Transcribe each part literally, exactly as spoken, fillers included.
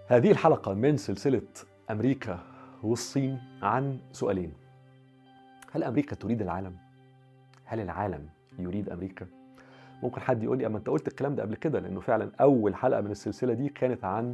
هذه الحلقة من سلسلة أمريكا والصين عن سؤالين: هل أمريكا تريد العالم؟ هل العالم يريد أمريكا؟ ممكن حد يقول لي أما أنت قلت الكلام ده قبل كده، لأنه فعلا أول حلقة من السلسلة دي كانت عن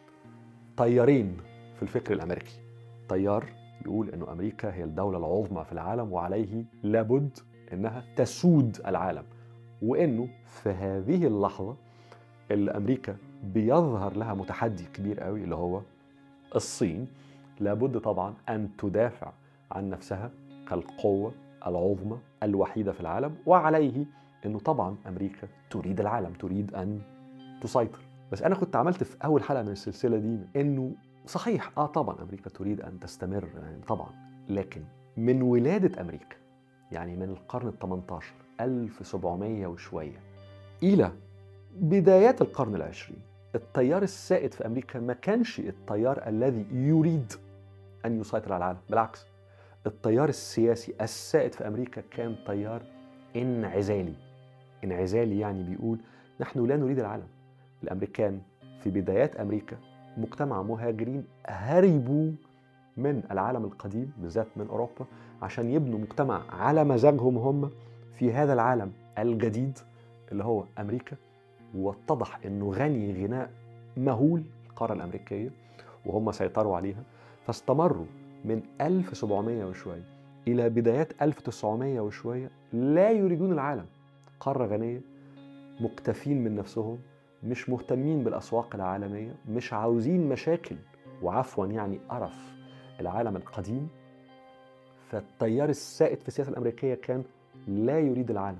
تيارين في الفكر الأمريكي. تيار يقول أنه أمريكا هي الدولة العظمى في العالم وعليه لابد أنها تسود العالم، وأنه في هذه اللحظة اللي أمريكا بيظهر لها متحدي كبير قوي اللي هو الصين، لابد طبعا أن تدافع عن نفسها كالقوة العظمى الوحيدة في العالم، وعليه أنه طبعا أمريكا تريد العالم، تريد أن تسيطر. بس أنا كنت عملت في أول حلقة من السلسلة دي أنه صحيح آه طبعا أمريكا تريد أن تستمر يعني طبعا، لكن من ولادة أمريكا يعني من القرن الثامن عشر ألف وسبعمية وشوية إلى بدايات القرن العشرين، التيار السائد في أمريكا ما كانش التيار الذي يريد أن يسيطر على العالم، بالعكس التيار السياسي السائد في أمريكا كان تيار انعزالي. انعزالي يعني بيقول نحن لا نريد العالم. الأمريكان في بدايات أمريكا مجتمع مهاجرين هربوا من العالم القديم بالذات من أوروبا عشان يبنوا مجتمع على مزاجهم هم في هذا العالم الجديد اللي هو أمريكا. واتضح أنه غني غناء مهول القارة الأمريكية وهم سيطروا عليها، فاستمروا من ألف وسبعمية وشوية إلى بدايات ألف وتسعمية وشوية لا يريدون العالم. قارة غنية، مكتفين من نفسهم، مش مهتمين بالأسواق العالمية، مش عاوزين مشاكل وعفوا يعني قرف العالم القديم. فالتيار السائد في السياسة الأمريكية كان لا يريد العالم.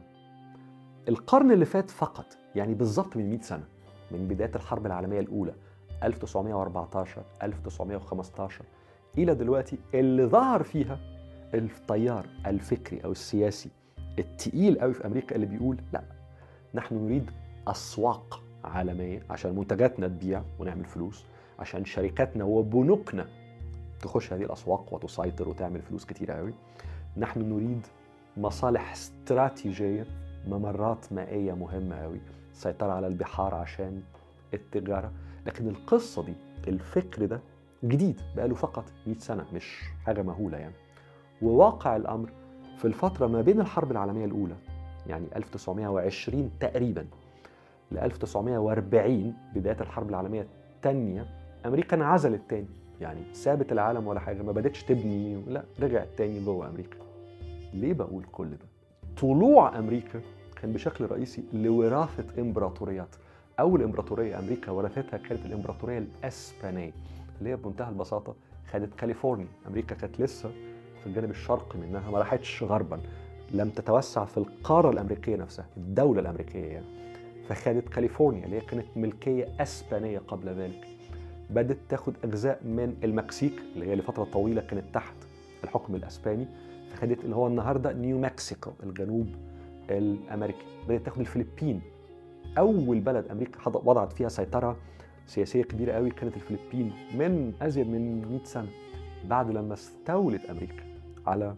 القرن اللي فات فقط يعني بالضبط من مئة سنة، من بداية الحرب العالمية الأولى ألف وتسعمية وأربعتاشر ألف وتسعمية وخمستاشر إلى دلوقتي، اللي ظهر فيها التيار الفكري أو السياسي التقيل قوي في أمريكا اللي بيقول لا، نحن نريد أسواق عالمية عشان منتجاتنا تبيع ونعمل فلوس، عشان شركاتنا وبنوكنا تخش هذه الأسواق وتسيطر وتعمل فلوس كتير قوي. نحن نريد مصالح استراتيجية، ممرات مائية مهمة قوي، السيطرة على البحار عشان التجارة. لكن القصة دي، الفكر ده جديد بقاله فقط مئة سنة، مش حاجة مهولة يعني. وواقع الأمر في الفترة ما بين الحرب العالمية الأولى يعني ألف وتسعمية وعشرين تقريبا ل ألف وتسعمية وأربعين بداية الحرب العالمية الثانية، أمريكا انعزلت تاني، يعني سابت العالم ولا حاجة، ما بدتش تبني، لا رجعت تاني جوه أمريكا. ليه بقول كل ده؟ طلوع أمريكا كان بشكل رئيسي لوراثة إمبراطوريات. أول إمبراطورية أمريكا ورثتها كانت الإمبراطورية الأسبانية اللي هي بمنتهى البساطة خدت كاليفورنيا. أمريكا كانت لسه في الجانب الشرقي منها، ما راحتش غربا، لم تتوسع في القارة الأمريكية نفسها، الدولة الأمريكية يعني. فخدت كاليفورنيا اللي هي كانت ملكية أسبانية قبل ذلك، بدت تاخد أجزاء من المكسيك اللي هي لفترة طويلة كانت تحت الحكم الأسباني، فخدت اللي هو النهاردة نيو مكسيكو الجنوب الأمريكي، بدأت تاخد الفلبين. أول بلد أمريكا وضعت فيها سيطرة سياسية كبيرة قوي كانت الفلبين من أزيد من مئة سنة. بعد لما استولت أمريكا على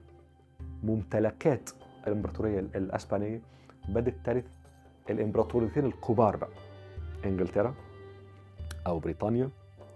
ممتلكات الإمبراطورية الأسبانية، بدأت ترث الإمبراطوريتين الكبار بقى، إنجلترا أو بريطانيا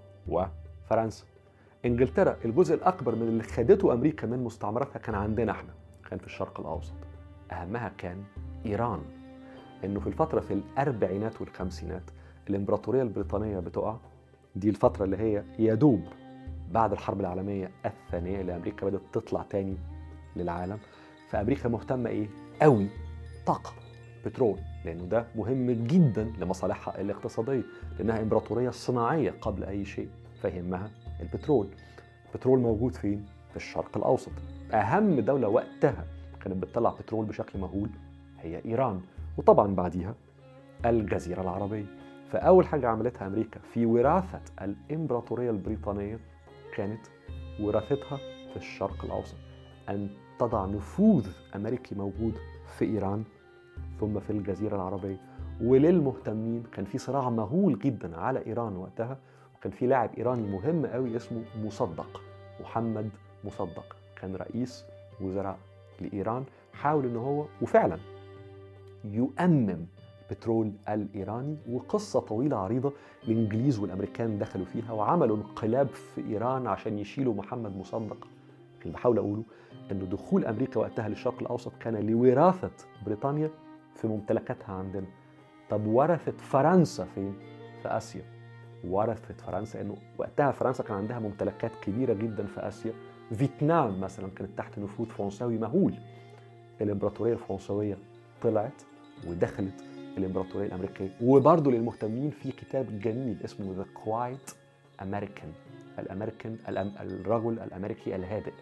وفرنسا. إنجلترا الجزء الأكبر من اللي خدته أمريكا من مستعمراتها كان عندنا احنا، كان في الشرق الأوسط، أهمها كان إيران. إنه في الفترة في الأربعينات والخمسينات الإمبراطورية البريطانية بتقع، دي الفترة اللي هي يدوب بعد الحرب العالمية الثانية اللي أمريكا بدأت تطلع تاني للعالم. فأمريكا مهتمة إيه؟ قوي طاقة، بترول، لأنه ده مهم جدا لمصالحها الاقتصادية، لأنها إمبراطورية صناعية قبل أي شيء، فيهمها البترول. البترول موجود فين؟ في الشرق الأوسط. أهم دولة وقتها كانت بتطلع بترول بشكل مهول هي إيران، وطبعا بعديها الجزيرة العربية. فأول حاجة عملتها أمريكا في وراثة الإمبراطورية البريطانية كانت وراثتها في الشرق الأوسط، أن تضع نفوذ أمريكي موجود في إيران ثم في الجزيرة العربية. وللمهتمين كان في صراع مهول جدا على إيران وقتها، وكان في لاعب إيراني مهم قوي اسمه مصدق، محمد مصدق، كان رئيس وزراء لإيران، حاول إنه هو وفعلا يؤمم البترول الإيراني، وقصة طويلة عريضة. الإنجليز والأمريكان دخلوا فيها وعملوا انقلاب في إيران عشان يشيلوا محمد مصدق. اللي بحاول أقوله إنه دخول أمريكا وقتها للشرق الأوسط كان لوراثة بريطانيا في ممتلكاتها عندنا. طب ورثت فرنسا فين؟ في آسيا. ورثت فرنسا إنه وقتها فرنسا كان عندها ممتلكات كبيرة جدا في آسيا. فيتنام مثلا كانت تحت نفوذ فرنساوي مهول. الإمبراطورية الفرنسوية طلعت ودخلت الإمبراطورية الأمريكية. وبرضه للمهتمين في كتاب جميل اسمه The Quiet American، الأمريكان الرجل الأمريكي الهادئ،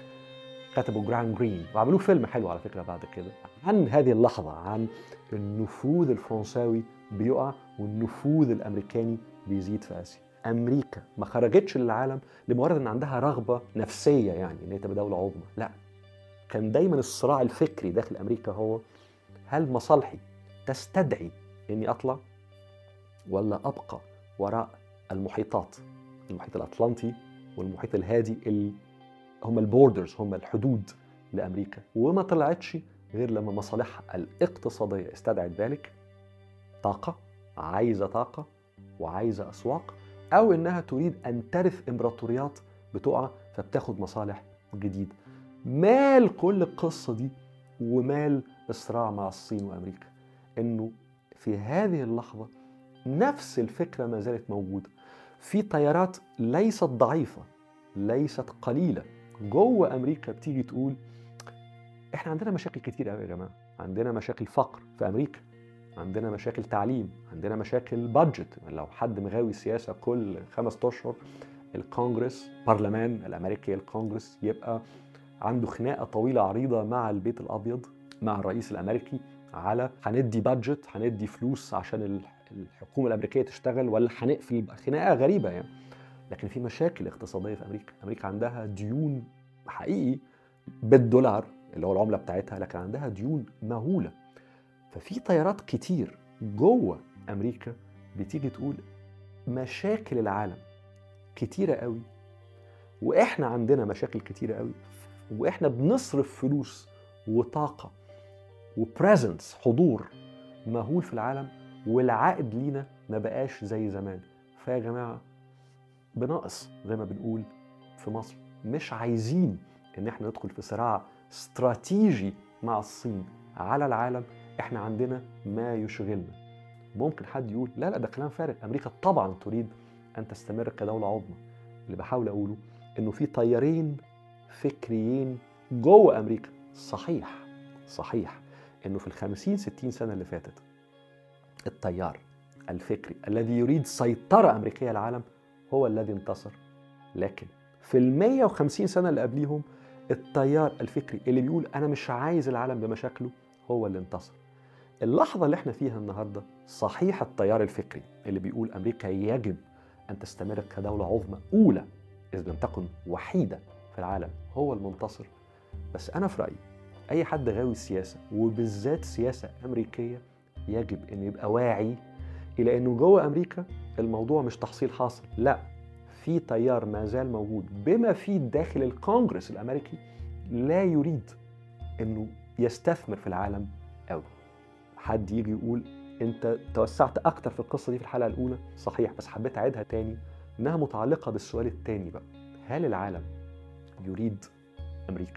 كتبه جرام جرين، وعملوه فيلم حلو على فكرة بعد كده عن هذه اللحظة، عن النفوذ الفرنساوي بيقع والنفوذ الأمريكاني بيزيد في آسيا. أمريكا ما خرجتش للعالم لمجرد أن عندها رغبة نفسية، يعني أن هي تبقى دولة عظمى، لا، كان دايما الصراع الفكري داخل أمريكا هو هل مصالحي تستدعي أني أطلع ولا أبقى وراء المحيطات، المحيط الأطلنطي والمحيط الهادي اللي هم البوردرز، هم الحدود لأمريكا. وما طلعتش غير لما مصالحها الاقتصادية استدعت ذلك، طاقة، عايزة طاقة وعايزة أسواق، أو إنها تريد أن ترث إمبراطوريات بتقع فبتاخد مصالح جديدة. مال كل القصة دي ومال الصراع مع الصين وأمريكا إنه في هذه اللحظة نفس الفكرة ما زالت موجودة. في تيارات ليست ضعيفة، ليست قليلة جوه أمريكا بتيجي تقول إحنا عندنا مشاكل كتير قوي يا جماعة. عندنا مشاكل فقر في أمريكا، عندنا مشاكل تعليم، عندنا مشاكل بادجت. لو حد مغاوي سياسة كل خمس أشهر الكونغرس، برلمان الأمريكي الكونغرس، يبقى عنده خناقة طويلة عريضة مع البيت الأبيض، مع الرئيس الأمريكي، على هندي بادجت، هندي فلوس عشان الحكومة الأمريكية تشتغل، ولا هنقفل. خناقة غريبة يعني. لكن في مشاكل اقتصادية في أمريكا. أمريكا عندها ديون حقيقي بالدولار اللي هو العملة بتاعتها، لكن عندها ديون مهولة. ففي تيارات كتير جوه أمريكا بتيجي تقول مشاكل العالم كتيرة قوي، وإحنا عندنا مشاكل كتيرة قوي، وإحنا بنصرف فلوس وطاقة وبريزنس، حضور مهول في العالم، والعائد لينا ما بقاش زي زمان. فيا جماعة بناقص زي ما بنقول في مصر. مش عايزين ان احنا ندخل في صراع استراتيجي مع الصين على العالم. احنا عندنا ما يشغلنا. ممكن حد يقول لا لا ده كلام فارغ، امريكا طبعا تريد ان تستمر كدولة عظمى. اللي بحاول اقوله انه في تيارين فكريين جوه امريكا. صحيح صحيح انه في الخمسين ستين سنة اللي فاتت التيار الفكري الذي يريد سيطرة أمريكية على العالم هو الذي انتصر. لكن في المية وخمسين سنة اللي قبليهم التيار الفكري اللي بيقول أنا مش عايز العالم بمشاكله هو اللي انتصر. اللحظة اللي احنا فيها النهاردة صحيح التيار الفكري اللي بيقول أمريكا يجب أن تستمر كدولة عظمى أولى إذ لم تكن وحيدة في العالم هو المنتصر. بس أنا في رأيي أي حد غاوي السياسة وبالذات سياسة أمريكية يجب أن يبقى واعي إلى أنه جوه أمريكا الموضوع مش تحصيل حاصل، لا، في تيار ما زال موجود بما فيه داخل الكونغرس الأمريكي لا يريد أنه يستثمر في العالم أوي. حد يجي يقول أنت توسعت أكتر في القصة دي في الحلقة الأولى، صحيح، بس حبيت أعيدها تاني إنها متعلقة بالسؤال التاني بقى، هل العالم يريد أمريكا؟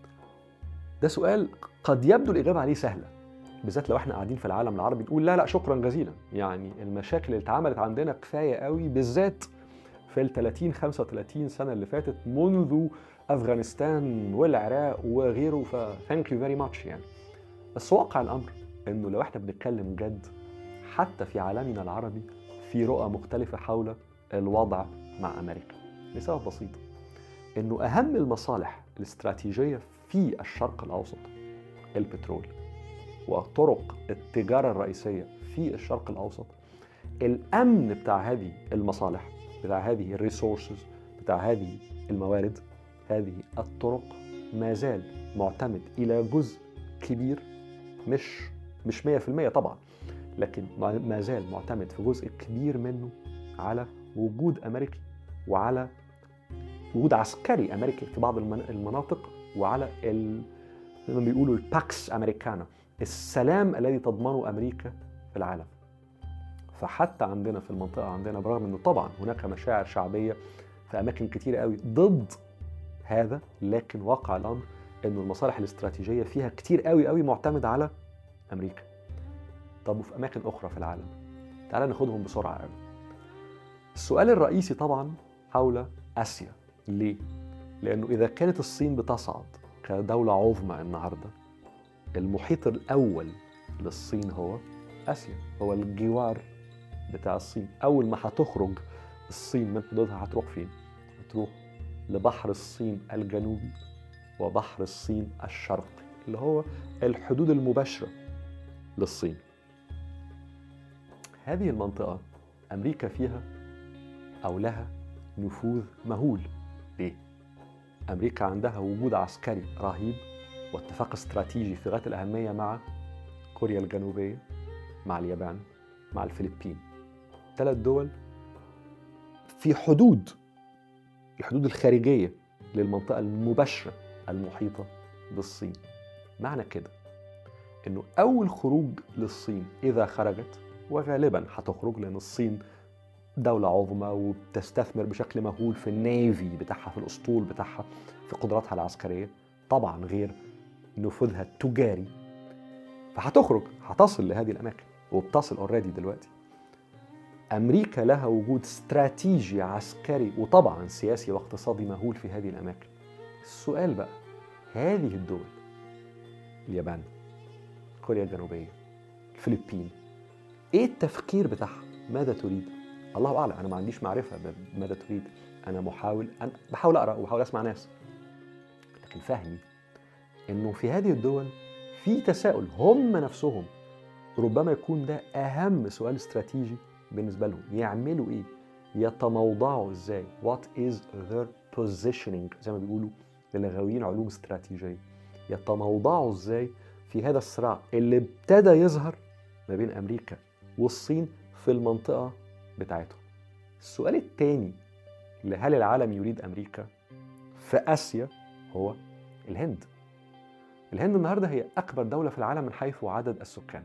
ده سؤال قد يبدو الإجابة عليه سهلة، بالذات لو احنا قاعدين في العالم العربي نقول لا لا شكرا جزيلا، يعني المشاكل اللي اتعملت عندنا كفاية قوي، بالذات في ال ثلاثين خمسة وثلاثين سنة اللي فاتت منذ أفغانستان والعراق وغيره، ف thank you very much يعني. بس واقع الأمر إنه لو احنا بنتكلم جد حتى في عالمنا العربي في رؤى مختلفة حول الوضع مع أمريكا، لسبب بسيط، إنه أهم المصالح الاستراتيجية في الشرق الأوسط البترول وطرق التجارة الرئيسية في الشرق الأوسط. الأمن بتاع هذه المصالح، بتاع هذه الريسورسز، بتاع هذه الموارد، هذه الطرق ما زال معتمد إلى جزء كبير، مش مش مية في المية طبعا، لكن ما زال معتمد في جزء كبير منه على وجود أمريكي وعلى وجود عسكري أمريكي في بعض المناطق، وعلى ال... زي ما بيقولوا الباكس أمريكانا، السلام الذي تضمنه أمريكا في العالم. فحتى عندنا في المنطقة عندنا، برغم أنه طبعا هناك مشاعر شعبية في أماكن كتيرة قوي ضد هذا، لكن واقع الأمر أنه المصالح الاستراتيجية فيها كتير قوي قوي معتمد على أمريكا. طب وفي أماكن أخرى في العالم؟ تعال ناخدهم بسرعة قوي. السؤال الرئيسي طبعا حول آسيا. ليه؟ لأنه إذا كانت الصين بتصعد كدولة عظمى النهاردة، المحيط الأول للصين هو آسيا، هو الجوار بتاع الصين. أول ما هتخرج الصين من حدودها هتروح فين؟ هتروح لبحر الصين الجنوبي وبحر الصين الشرقي، اللي هو الحدود المباشرة للصين. هذه المنطقة أمريكا فيها أو لها نفوذ مهول. ليه؟ أمريكا عندها وجود عسكري رهيب واتفاق استراتيجي في غاية الأهمية مع كوريا الجنوبية، مع اليابان، مع الفلبين. ثلاث دول في حدود الحدود الخارجية للمنطقة المباشرة المحيطة بالصين. معنى كده إنه أول خروج للصين إذا خرجت، وغالباً هتخرج لأن الصين دولة عظمى وبتستثمر بشكل مهول في النيفي بتاعها، في الأسطول بتاعها، في قدراتها العسكرية، طبعاً غير نفوذها التجاري. فهتخرج، هتصل لهذه الأماكن وبتصل أوريدي دلوقتي. أمريكا لها وجود استراتيجي عسكري وطبعاً سياسي واقتصادي مهول في هذه الأماكن. السؤال بقى، هذه الدول، اليابان، كوريا الجنوبية، الفلبين، إيه التفكير بتاعها؟ ماذا تريد؟ الله أعلم، أنا ما عنديش معرفة بماذا تريد. أنا محاول أنا بحاول أقرأ وبحاول أسمع ناس، لكن فهمي إنه في هذه الدول في تساؤل. هم نفسهم ربما يكون ده أهم سؤال استراتيجي بالنسبة لهم. يعملوا إيه؟ يتموضعوا إزاي؟ What is their positioning زي ما بيقولوا للغاويين علوم استراتيجية. يتموضعوا إزاي في هذا الصراع اللي ابتدى يظهر ما بين أمريكا والصين في المنطقة بتاعتهم. السؤال الثاني، هل العالم يريد أمريكا في آسيا، هو الهند. الهند النهاردة هي أكبر دولة في العالم من حيث عدد السكان.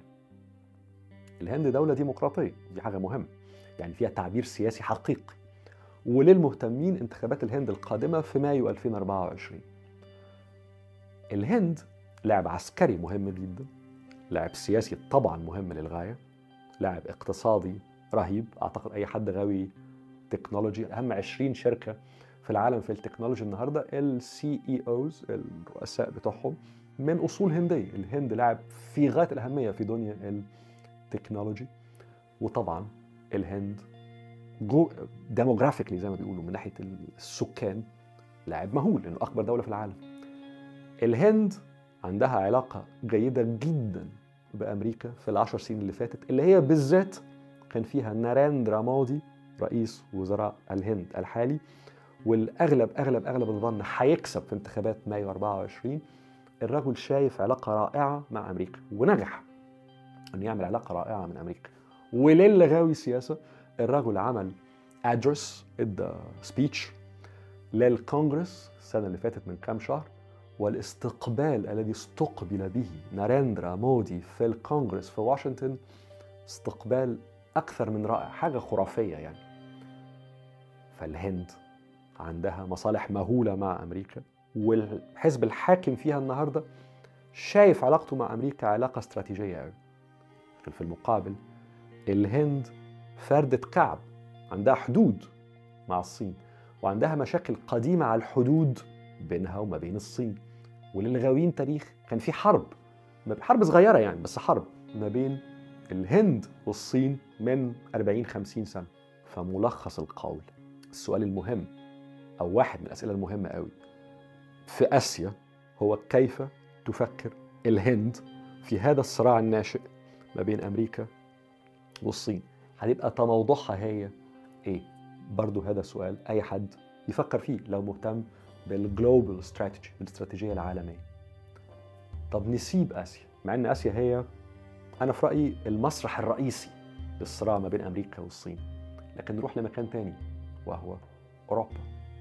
الهند دولة ديمقراطية، دي حاجة مهمة، يعني فيها تعبير سياسي حقيقي. وللمهتمين انتخابات الهند القادمة في مايو ألفين وأربعة وعشرين. الهند لاعب عسكري مهم جدا، لاعب سياسي طبعا مهم للغاية، لاعب اقتصادي رهيب. أعتقد أي حد غاوي تكنولوجي، أهم عشرين شركة في العالم في التكنولوجي النهاردة السي اي اوز الرؤساء بتوعهم من أصول هندية. الهند لاعب في غاية الأهمية في دنيا التكنولوجي. وطبعا الهند جو ديموغرافيكلي زي ما بيقولوا من ناحية السكان لاعب مهول لأنه أكبر دولة في العالم. الهند عندها علاقة جيدة جدا بأمريكا في العشر سنين اللي فاتت، اللي هي بالذات كان فيها ناريندرا مودي رئيس وزراء الهند الحالي، والأغلب أغلب أغلب الظن هيكسب في انتخابات مايو أربعة وعشرين. الرجل شايف علاقة رائعة مع أمريكا ونجح أن يعمل علاقة رائعة من أمريكا. وللي غاوي سياسة، الرجل عمل أدرس ادى سبيتش للكونغرس السنة اللي فاتت من كام شهر، والاستقبال الذي استقبل به ناريندرا مودي في الكونغرس في واشنطن استقبال أكثر من رائع، حاجة خرافية يعني. فالهند عندها مصالح مهولة مع أمريكا، والحزب الحاكم فيها النهاردة شايف علاقته مع أمريكا علاقة استراتيجية قوي. في المقابل الهند فردة كعب، عندها حدود مع الصين، وعندها مشاكل قديمة على الحدود بينها وما بين الصين. وللغاويين تاريخ كان في حرب حرب صغيرة يعني بس حرب ما بين الهند والصين من أربعين خمسين سنة. فملخص القول، السؤال المهم أو واحد من الأسئلة المهمة قوي في آسيا هو كيف تفكر الهند في هذا الصراع الناشئ ما بين أمريكا والصين. هتبقى تموضعها هي إيه؟ برضو هذا سؤال أي حد يفكر فيه لو مهتم بالجلوبال استراتيجي، بالاستراتيجية العالمية. طب نسيب آسيا، مع أن آسيا هي أنا في رأيي المسرح الرئيسي للصراع ما بين أمريكا والصين، لكن نروح لمكان تاني وهو أوروبا.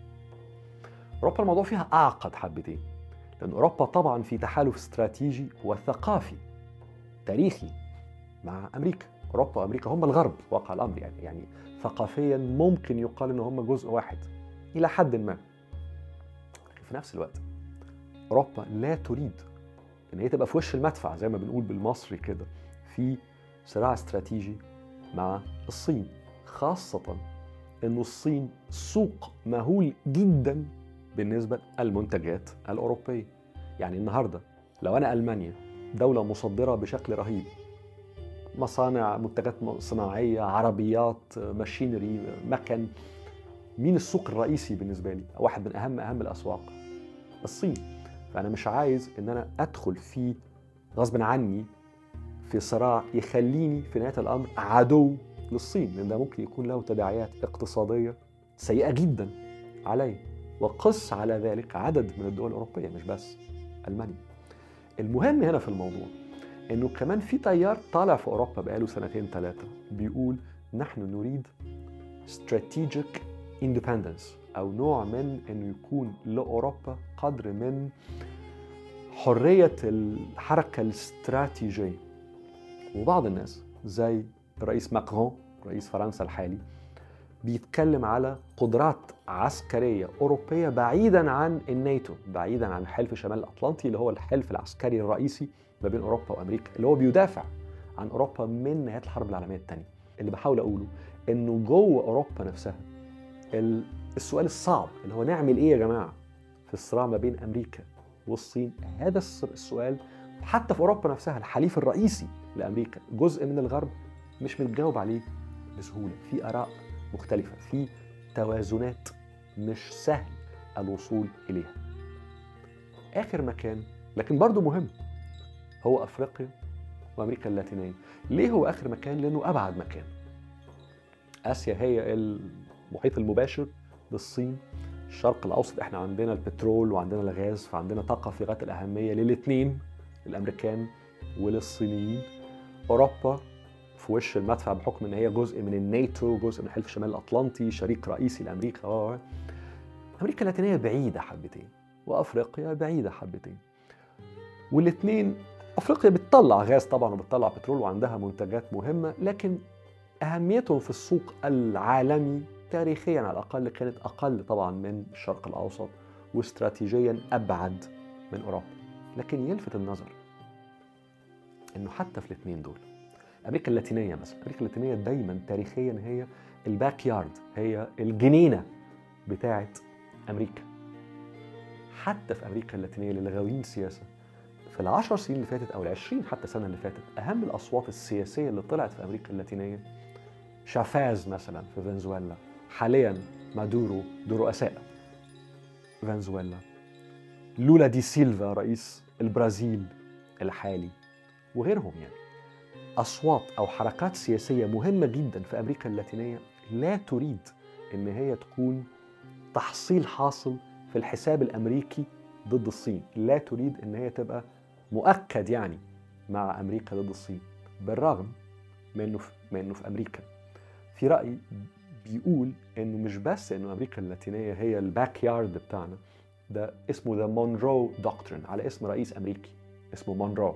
أوروبا الموضوع فيها أعقد حبتين، لأن أوروبا طبعا في تحالف استراتيجي وثقافي تاريخي مع أمريكا. أوروبا وأمريكا هم الغرب واقع الأمر، يعني يعني ثقافيا ممكن يقال إن هم جزء واحد إلى حد ما. لكن في نفس الوقت أوروبا لا تريد إن هي تبقى في وش المدفع زي ما بنقول بالمصري كده في صراع استراتيجي مع الصين، خاصة إنه الصين سوق مهول جدا بالنسبة للمنتجات الأوروبية. يعني النهاردة لو أنا ألمانيا دولة مصدرة بشكل رهيب، مصانع، منتجات صناعية، عربيات، ماشينري، مكن، مين السوق الرئيسي بالنسبة لي؟ واحد من أهم أهم الأسواق الصين. فأنا مش عايز إن أنا أدخل في غصب عني في صراع يخليني في نهاية الأمر عدو للصين، لأن ده ممكن يكون له تداعيات اقتصادية سيئة جدا علي. وقس على ذلك عدد من الدول الأوروبية مش بس ألمانيا. المهم هنا في الموضوع إنه كمان في تيار طالع في أوروبا بقاله سنتين ثلاثة بيقول نحن نريد strategic independence، أو نوع من إنه يكون لأوروبا قدر من حرية الحركة الاستراتيجية. وبعض الناس زي الرئيس ماكرون رئيس فرنسا الحالي بيتكلم على قدرات عسكرية أوروبية بعيداً عن الناتو، بعيداً عن حلف شمال الأطلنطي اللي هو الحلف العسكري الرئيسي ما بين أوروبا وأمريكا، اللي هو بيدافع عن أوروبا من نهاية الحرب العالمية الثانية. اللي بحاول أقوله إنه جوه أوروبا نفسها السؤال الصعب اللي هو نعمل إيه يا جماعة في الصراع ما بين أمريكا والصين، هذا السؤال حتى في أوروبا نفسها الحليف الرئيسي لأمريكا جزء من الغرب مش متجاوب عليه بسهولة، في آراء مختلفة، في توازنات مش سهل الوصول إليها. آخر مكان لكن برضو مهم هو أفريقيا وأمريكا اللاتينية. ليه هو آخر مكان؟ لأنه أبعد مكان. آسيا هي المحيط المباشر للصين، الشرق الأوسط إحنا عندنا البترول وعندنا الغاز، فعندنا طاقة في غاية الأهمية للاثنين، للأمريكان وللصينيين. أوروبا في وش المدفع بحكم ان هي جزء من الناتو، جزء من حلف شمال الاطلنطي، شريك رئيسي لامريكا. امريكا اللاتينيه بعيده حبتين وافريقيا بعيده حبتين، والاثنين افريقيا بتطلع غاز طبعا وبتطلع بترول وعندها منتجات مهمه، لكن اهميتهم في السوق العالمي تاريخيا على الاقل كانت اقل طبعا من الشرق الاوسط، واستراتيجيا ابعد من اوروبا. لكن يلفت النظر انه حتى في الاثنين دول أمريكا اللاتينية مثلا، أمريكا اللاتينية دايما تاريخيا هي الباك يارد، هي الجنينة بتاعة أمريكا. حتى في أمريكا اللاتينية اللي غاويين سياسة في العشر سنين اللي فاتت أو العشرين حتى سنة اللي فاتت، أهم الأصوات السياسية اللي طلعت في أمريكا اللاتينية شافاز مثلا في فنزويلا، حاليا مادورو دو رؤساء فنزويلا، لولا دي سيلفا رئيس البرازيل الحالي، وغيرهم. يعني أصوات أو حركات سياسية مهمة جدا في أمريكا اللاتينية لا تريد إن هي تكون تحصيل حاصل في الحساب الأمريكي ضد الصين، لا تريد إن هي تبقى مؤكد يعني مع أمريكا ضد الصين. بالرغم من إنه في, من إنه في أمريكا في رأي بيقول إنه مش بس إنه أمريكا اللاتينية هي الباك يارد بتاعنا، ده اسمه ذا مونرو دوكترين على اسم رئيس أمريكي اسمه مونرو.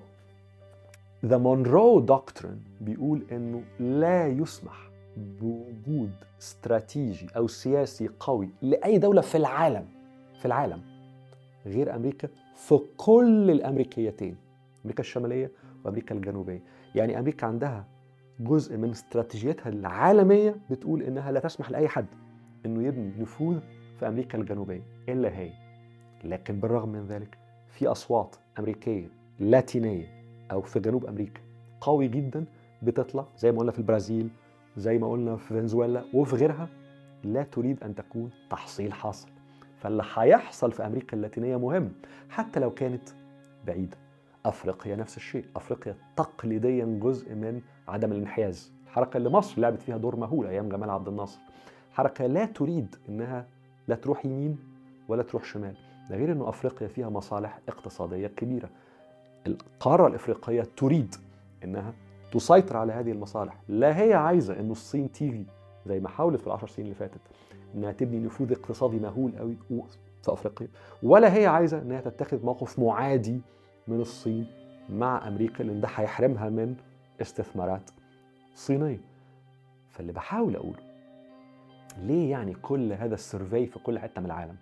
The Monroe Doctrine بيقول إنه لا يسمح بوجود استراتيجي أو سياسي قوي لأي دولة في العالم في العالم غير أمريكا في كل الأمريكيتين، أمريكا الشمالية وأمريكا الجنوبية. يعني أمريكا عندها جزء من استراتيجيتها العالمية بتقول إنها لا تسمح لأي حد إنه يبني نفوذ في أمريكا الجنوبية إلا هي. لكن بالرغم من ذلك في أصوات أمريكية لاتينية أو في جنوب أمريكا قوي جدا بتطلع، زي ما قلنا في البرازيل، زي ما قلنا في فنزويلا وفي غيرها، لا تريد أن تكون تحصيل حاصل. فاللي هيحصل في أمريكا اللاتينية مهم حتى لو كانت بعيدة. أفريقيا نفس الشيء، أفريقيا تقليديا جزء من عدم الانحياز، الحركة اللي مصر لعبت فيها دور مهول أيام جمال عبد الناصر، حركة لا تريد أنها لا تروح يمين ولا تروح شمال. ده غير أنه أفريقيا فيها مصالح اقتصادية كبيرة، القارة الإفريقية تريد أنها تسيطر على هذه المصالح. لا هي عايزة أن الصين تيجي زي ما حاولت في العشر سنين اللي فاتت أنها تبني نفوذ اقتصادي مهول قوي في أفريقيا، ولا هي عايزة أنها تتخذ موقف معادي من الصين مع أمريكا، لأن ده هيحرمها من استثمارات صينية. فاللي بحاول أقوله ليه يعني كل هذا السيرفي في كل حتة من العالم؟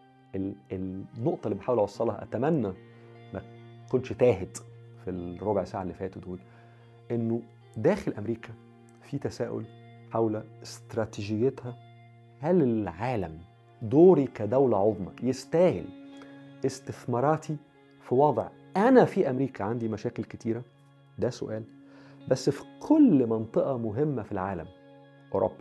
النقطة اللي بحاول أوصلها، أتمنى ما كنتش تاهت في الربع ساعة اللي فاتوا دول، إنه داخل أمريكا في تساؤل حول استراتيجيتها. هل العالم دوري كدولة عظمى يستاهل استثماراتي في وضع أنا في أمريكا عندي مشاكل كتيرة؟ ده سؤال. بس في كل منطقة مهمة في العالم، أوروبا،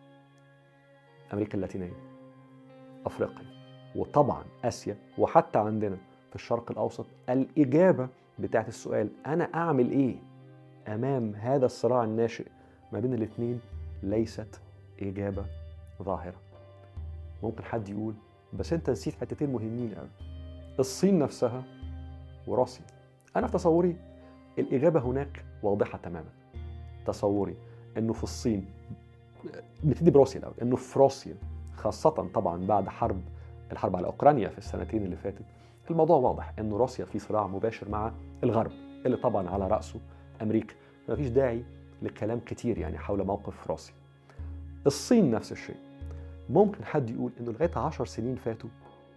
أمريكا اللاتينية، أفريقيا، وطبعا آسيا، وحتى عندنا في الشرق الأوسط، الإجابة بتاعت السؤال أنا أعمل إيه أمام هذا الصراع الناشئ ما بين الاثنين ليست إجابة ظاهرة. ممكن حد يقول بس أنت نسيت حتتين مهمين قوي، الصين نفسها وروسيا. أنا في تصوري الإجابة هناك واضحة تماما. تصوري أنه في الصين، نبتدي بروسيا الأول، أنه في روسيا خاصة طبعا بعد حرب الحرب على أوكرانيا في السنتين اللي فاتت، الموضوع واضح أنه روسيا في صراع مباشر مع الغرب اللي طبعا على رأسه أمريكا. ما فيش داعي لكلام كتير يعني حول موقف روسيا. الصين نفس الشيء. ممكن حد يقول أنه لغاية عشر سنين فاتوا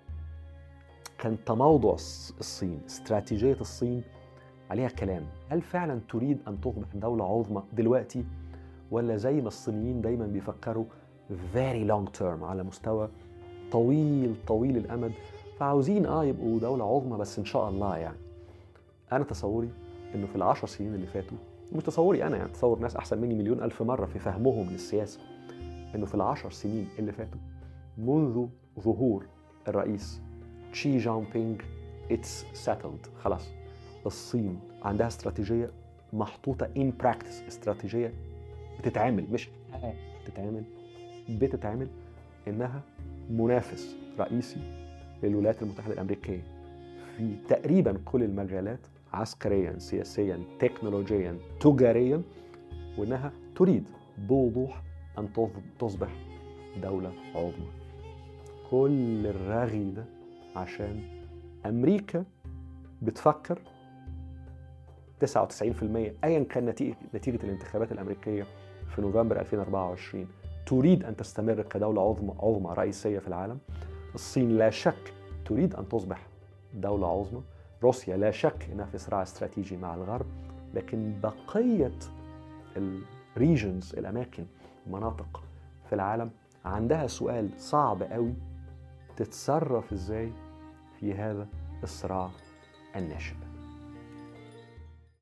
كان تموضع الصين، استراتيجية الصين عليها كلام. هل فعلا تريد أن تصبح دولة عظمى دلوقتي، ولا زي ما الصينيين دايما بيفكروا very long term، على مستوى طويل طويل الأمد، فعاوزين آه يبقوا دولة عظمى بس إن شاء الله يعني. أنا تصوري إنه في العشر سنين اللي فاتوا، مش تصوري أنا يعني، تصور ناس أحسن مني مليون ألف مرة في فهمهم للسياسة، إنه في العشر سنين اللي فاتوا منذ ظهور الرئيس شي جين بينغ it's settled، خلاص الصين عندها استراتيجية محطوطة in practice، استراتيجية بتتعامل، مش بتتعامل بتتعامل إنها منافس رئيسي للولايات المتحدة الأمريكية في تقريبا كل المجالات، عسكريا، سياسيا، تكنولوجيا، تجاريا، وإنها تريد بوضوح أن تصبح دولة عظمى. كل الرغي ده عشان أمريكا بتفكر تسعة وتسعين بالمئة أيا كان نتيجة, نتيجة الانتخابات الأمريكية في نوفمبر ألفين وأربعة وعشرين تريد أن تستمر كدولة عظمى عظمى رئيسية في العالم. الصين لا شك تريد أن تصبح دولة عظمى. روسيا لا شك أنها في صراع استراتيجي مع الغرب. لكن بقية الريجنز، الأماكن، المناطق في العالم عندها سؤال صعب قوي، تتصرف إزاي في هذا الصراع الناشئ.